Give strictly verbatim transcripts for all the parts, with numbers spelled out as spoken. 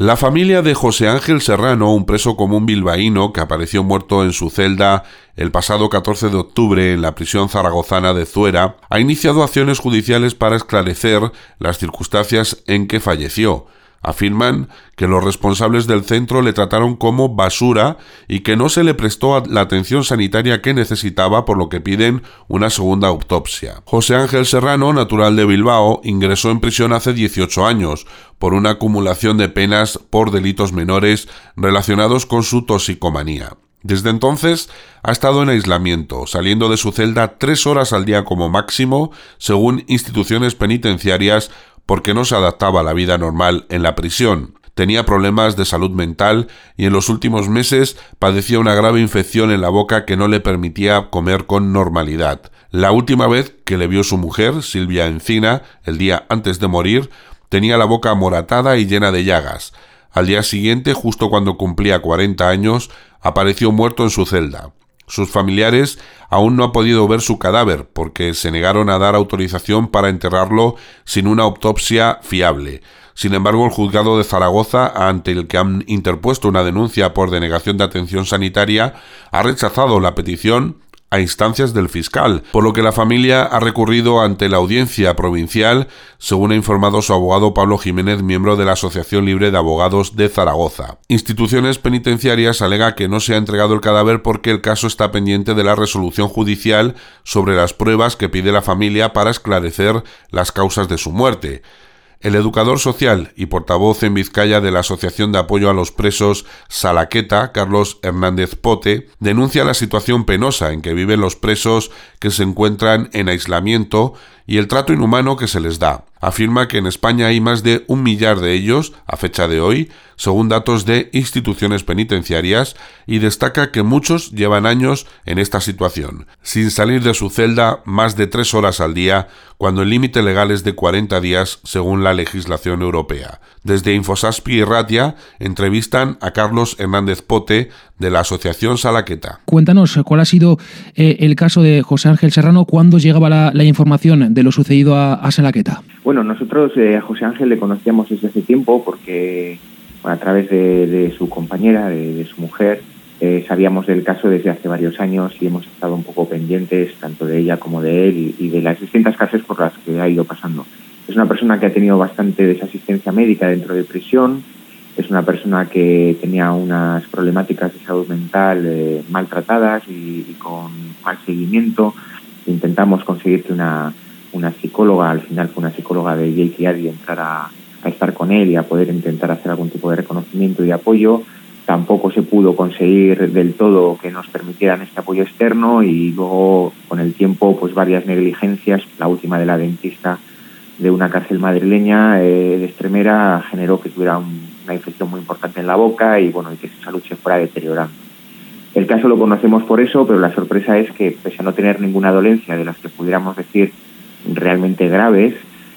La familia de José Ángel Serrano, un preso común bilbaíno que apareció muerto en su celda el pasado catorce de octubre en la prisión zaragozana de Zuera, ha iniciado acciones judiciales para esclarecer las circunstancias en que falleció. Afirman que los responsables del centro le trataron como basura y que no se le prestó la atención sanitaria que necesitaba, por lo que piden una segunda autopsia. José Ángel Serrano, natural de Bilbao, ingresó en prisión hace dieciocho años por una acumulación de penas por delitos menores relacionados con su toxicomanía. Desde entonces ha estado en aislamiento, saliendo de su celda tres horas al día como máximo, según instituciones penitenciarias, porque no se adaptaba a la vida normal en la prisión. Tenía problemas de salud mental y en los últimos meses padecía una grave infección en la boca que no le permitía comer con normalidad. La última vez que le vio su mujer, Silvia Encina, el día antes de morir, tenía la boca amoratada y llena de llagas. Al día siguiente, justo cuando cumplía cuarenta años, apareció muerto en su celda. Sus familiares aún no han podido ver su cadáver porque se negaron a dar autorización para enterrarlo sin una autopsia fiable. Sin embargo, el juzgado de Zaragoza, ante el que han interpuesto una denuncia por denegación de atención sanitaria, ha rechazado la petición a instancias del fiscal, por lo que la familia ha recurrido ante la audiencia provincial, según ha informado su abogado Pablo Jiménez, miembro de la Asociación Libre de Abogados de Zaragoza. Instituciones penitenciarias alega que no se ha entregado el cadáver porque el caso está pendiente de la resolución judicial sobre las pruebas que pide la familia para esclarecer las causas de su muerte. El educador social y portavoz en Vizcaya de la Asociación de Apoyo a los Presos Salaqueta, Carlos Hernández Pote, denuncia la situación penosa en que viven los presos que se encuentran en aislamiento y el trato inhumano que se les da. Afirma que en España hay más de un millar de ellos, a fecha de hoy, según datos de instituciones penitenciarias, y destaca que muchos llevan años en esta situación, sin salir de su celda más de tres horas al día, cuando el límite legal es de cuarenta días, según la legislación europea. Desde Infosaspi y Ratia entrevistan a Carlos Hernández Pote, de la Asociación Salaqueta. Cuéntanos, ¿cuál ha sido eh, el caso de José Ángel Serrano? ¿Cuándo llegaba la, la información de lo sucedido a, a Salaqueta? Bueno, nosotros eh, a José Ángel le conocíamos desde hace tiempo porque bueno, a través de, de su compañera, de, de su mujer, eh, sabíamos del caso desde hace varios años y hemos estado un poco pendientes tanto de ella como de él y, y de las distintas casos por las que ha ido pasando. Es una persona que ha tenido bastante desasistencia médica dentro de prisión. Es una persona que tenía unas problemáticas de salud mental eh, maltratadas y, y con mal seguimiento. Intentamos conseguir que una, una psicóloga, al final fue una psicóloga de J K R, entrara a estar con él y a poder intentar hacer algún tipo de reconocimiento y apoyo. Tampoco se pudo conseguir del todo que nos permitieran este apoyo externo y luego, con el tiempo, pues varias negligencias, la última de la dentista de una cárcel madrileña eh, de Extremera generó que tuviera un, una infección muy importante en la boca y bueno y que su salud se fuera deteriorando. El caso lo conocemos por eso, pero la sorpresa es que, pese a no tener ninguna dolencia de las que pudiéramos decir realmente graves,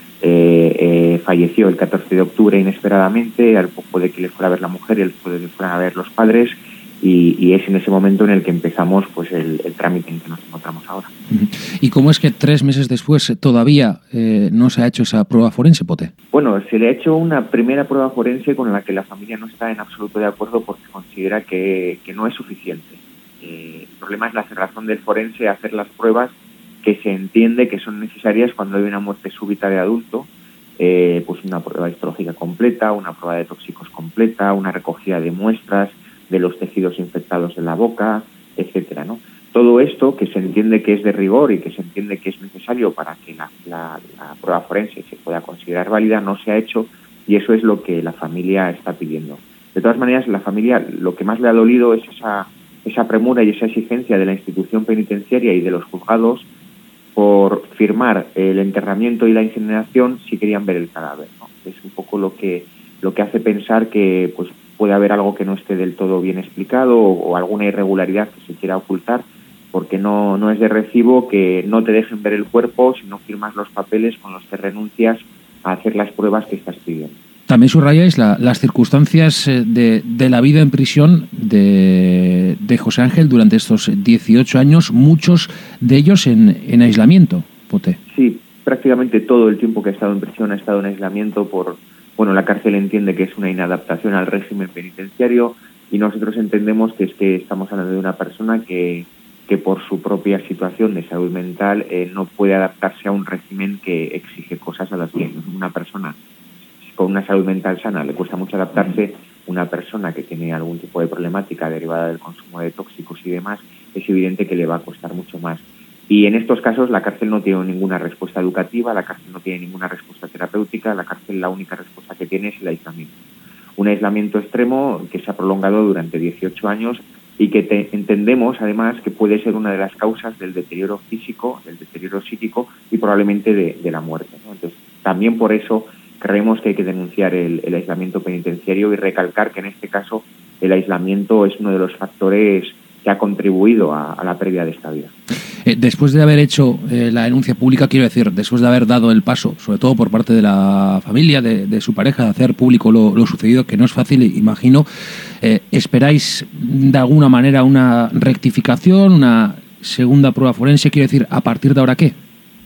eh, eh, falleció el catorce de octubre inesperadamente, al poco de que le fuera a ver la mujer y al poco de que fueran a ver los padres, y, y es en ese momento en el que empezamos pues el, el trámite en que nos encontramos ahora. ¿Y cómo es que tres meses después todavía eh, no se ha hecho esa prueba forense, Pote? Bueno, se le ha hecho una primera prueba forense con la que la familia no está en absoluto de acuerdo porque considera que, que no es suficiente. Eh, el problema es la cerrazón del forense a hacer las pruebas que se entiende que son necesarias cuando hay una muerte súbita de adulto, eh, pues una prueba histológica completa, una prueba de tóxicos completa, una recogida de muestras de los tejidos infectados en la boca, etcétera, ¿no? Todo esto, que se entiende que es de rigor y que se entiende que es necesario para que la, la, la prueba forense se pueda considerar válida, no se ha hecho y eso es lo que la familia está pidiendo. De todas maneras, la familia lo que más le ha dolido es esa, esa premura y esa exigencia de la institución penitenciaria y de los juzgados por firmar el enterramiento y la incineración si querían ver el cadáver, ¿no? Es un poco lo que, lo que hace pensar que pues puede haber algo que no esté del todo bien explicado o, o alguna irregularidad que se quiera ocultar, porque no, no es de recibo que no te dejen ver el cuerpo si no firmas los papeles con los que renuncias a hacer las pruebas que estás pidiendo. También subrayáis la, las circunstancias de, de la vida en prisión de, de José Ángel durante estos dieciocho años, muchos de ellos en, en aislamiento, Pote. Sí, prácticamente todo el tiempo que ha estado en prisión ha estado en aislamiento por, bueno, la cárcel entiende que es una inadaptación al régimen penitenciario y nosotros entendemos que es que estamos hablando de una persona que, que por su propia situación de salud mental eh, no puede adaptarse a un régimen que exige cosas a las que una persona con una salud mental sana le cuesta mucho adaptarse. Una persona que tiene algún tipo de problemática derivada del consumo de tóxicos y demás, es evidente que le va a costar mucho más. Y en estos casos la cárcel no tiene ninguna respuesta educativa, la cárcel no tiene ninguna respuesta terapéutica, la cárcel la única respuesta que tiene es el aislamiento. Un aislamiento extremo que se ha prolongado durante dieciocho años y que te, entendemos además que puede ser una de las causas del deterioro físico, del deterioro psíquico y probablemente de, de la muerte, ¿no? Entonces, también por eso creemos que hay que denunciar el, el aislamiento penitenciario y recalcar que en este caso el aislamiento es uno de los factores que ha contribuido a, a la pérdida de esta vida. Eh, después de haber hecho eh, la denuncia pública, quiero decir, después de haber dado el paso, sobre todo por parte de la familia, de, de su pareja, de hacer público lo, lo sucedido, que no es fácil, imagino, eh, ¿esperáis de alguna manera una rectificación, una segunda prueba forense? Quiero decir, ¿a partir de ahora qué?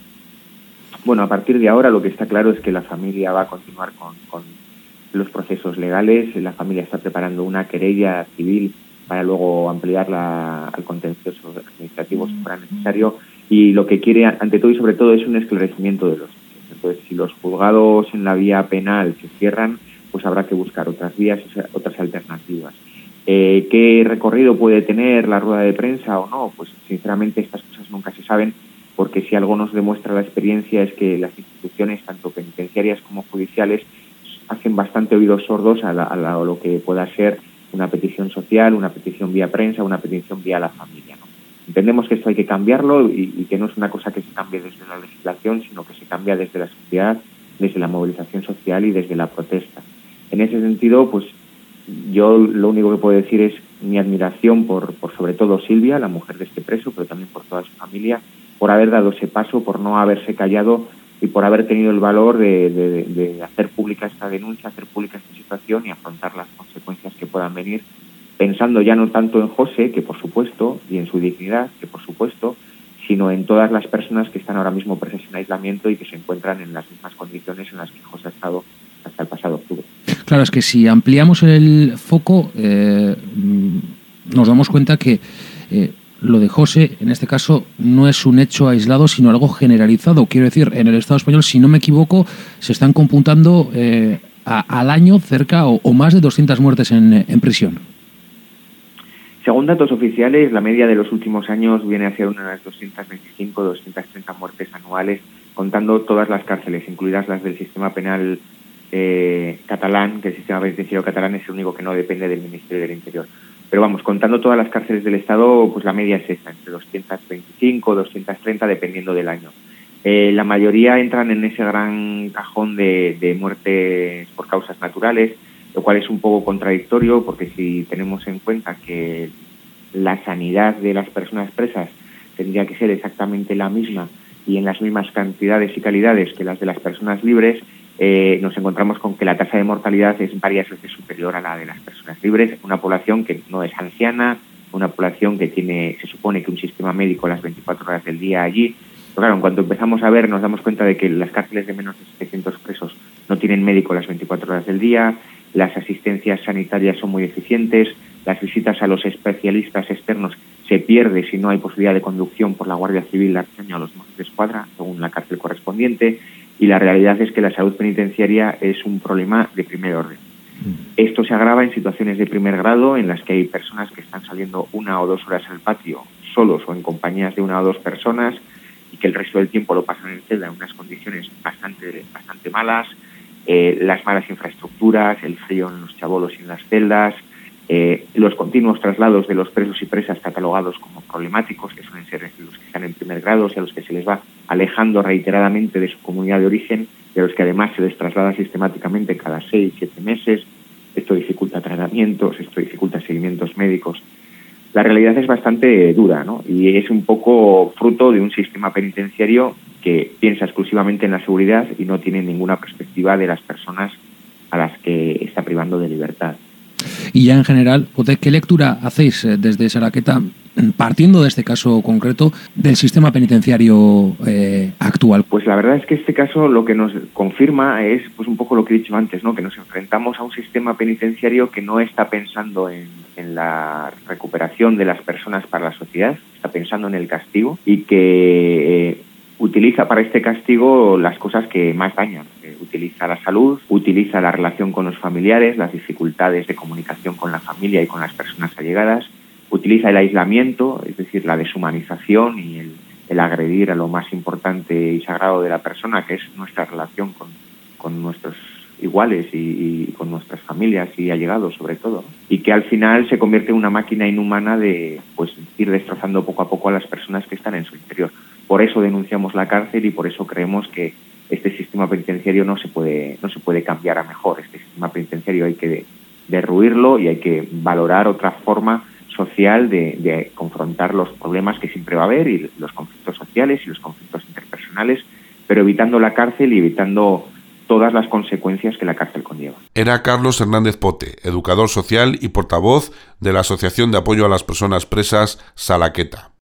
Bueno, a partir de ahora lo que está claro es que la familia va a continuar con, con los procesos legales. La familia está preparando una querella civil para luego ampliarla al contencioso administrativo si fuera necesario. Y lo que quiere, ante todo y sobre todo, es un esclarecimiento de los hechos. Entonces, si los juzgados en la vía penal se cierran, pues habrá que buscar otras vías, otras alternativas. Eh, ¿Qué recorrido puede tener la rueda de prensa o no? Pues sinceramente estas cosas nunca se saben, porque si algo nos demuestra la experiencia es que las instituciones, tanto penitenciarias como judiciales, hacen bastante oídos sordos a, la, a, la, a lo que pueda ser una petición social, una petición vía prensa, una petición vía la familia, ¿no? Entendemos que esto hay que cambiarlo y, y que no es una cosa que se cambie desde la legislación, sino que se cambia desde la sociedad, desde la movilización social y desde la protesta. En ese sentido, pues yo lo único que puedo decir es mi admiración por, por sobre todo Silvia, la mujer de este preso, pero también por toda su familia, por haber dado ese paso, por no haberse callado y por haber tenido el valor de, de, de hacer pública esta denuncia, hacer pública esta situación y afrontar las consecuencias que puedan venir, pensando ya no tanto en José, que por supuesto, y en su dignidad, que por supuesto, sino en todas las personas que están ahora mismo presas en aislamiento y que se encuentran en las mismas condiciones en las que José ha estado hasta el pasado octubre. Claro, es que si ampliamos el foco, eh, nos damos cuenta que eh, lo de José, en este caso, no es un hecho aislado, sino algo generalizado. Quiero decir, en el Estado español, si no me equivoco, se están computando eh, a, al año cerca o, o más de doscientas muertes en, en prisión. Según datos oficiales, la media de los últimos años viene a ser unas doscientas veinticinco, doscientas treinta muertes anuales, contando todas las cárceles, incluidas las del sistema penal eh, catalán, que el sistema penitenciario catalán es el único que no depende del Ministerio del Interior. Pero vamos, contando todas las cárceles del Estado, pues la media es esta, entre doscientas veinticinco, doscientas treinta, dependiendo del año. Eh, la mayoría entran en ese gran cajón de, de muertes por causas naturales, lo cual es un poco contradictorio, porque si tenemos en cuenta que la sanidad de las personas presas tendría que ser exactamente la misma y en las mismas cantidades y calidades que las de las personas libres, Eh, nos encontramos con que la tasa de mortalidad es varias veces superior a la de las personas libres, una población que no es anciana, una población que tiene, se supone que un sistema médico las veinticuatro horas del día allí. Pero claro, en cuanto empezamos a ver, nos damos cuenta de que las cárceles de menos de setecientos presos no tienen médico las veinticuatro horas del día, las asistencias sanitarias son muy deficientes, las visitas a los especialistas externos se pierde si no hay posibilidad de conducción por la Guardia Civil, la Arteña o los Mossos de Escuadra, según la cárcel correspondiente. Y la realidad es que la salud penitenciaria es un problema de primer orden. Esto se agrava en situaciones de primer grado en las que hay personas que están saliendo una o dos horas al patio solos o en compañías de una o dos personas y que el resto del tiempo lo pasan en celda en unas condiciones bastante, bastante malas, eh, las malas infraestructuras, el frío en los chabolos y en las celdas, eh, los continuos traslados de los presos y presas catalogados como problemáticos, que suelen ser los que están en primer grado, o sea, los que se les va alejando reiteradamente de su comunidad de origen, de los que además se les traslada sistemáticamente cada seis, siete meses. Esto dificulta tratamientos, esto dificulta seguimientos médicos. La realidad es bastante dura, ¿no? Y es un poco fruto de un sistema penitenciario que piensa exclusivamente en la seguridad y no tiene ninguna perspectiva de las personas a las que está privando de libertad. Y ya en general, ¿qué lectura hacéis desde Saraqueta partiendo de este caso concreto, del sistema penitenciario eh, actual? Pues la verdad es que este caso lo que nos confirma es pues un poco lo que he dicho antes, ¿no? Que nos enfrentamos a un sistema penitenciario que no está pensando en, en la recuperación de las personas para la sociedad, está pensando en el castigo y que eh, utiliza para este castigo las cosas que más dañan. Eh, utiliza la salud, utiliza la relación con los familiares, las dificultades de comunicación con la familia y con las personas allegadas, utiliza el aislamiento, es decir, la deshumanización y el, el agredir a lo más importante y sagrado de la persona, que es nuestra relación con, con nuestros iguales y, y con nuestras familias y allegados sobre todo, y que al final se convierte en una máquina inhumana de pues ir destrozando poco a poco a las personas que están en su interior. Por eso denunciamos la cárcel y por eso creemos que este sistema penitenciario no se puede no se puede cambiar a mejor. Este sistema penitenciario hay que derruirlo y hay que valorar otra forma social de, de confrontar los problemas que siempre va a haber y los conflictos sociales y los conflictos interpersonales, pero evitando la cárcel y evitando todas las consecuencias que la cárcel conlleva. Era Carlos Hernández Pote, educador social y portavoz de la Asociación de Apoyo a las Personas Presas Salaqueta.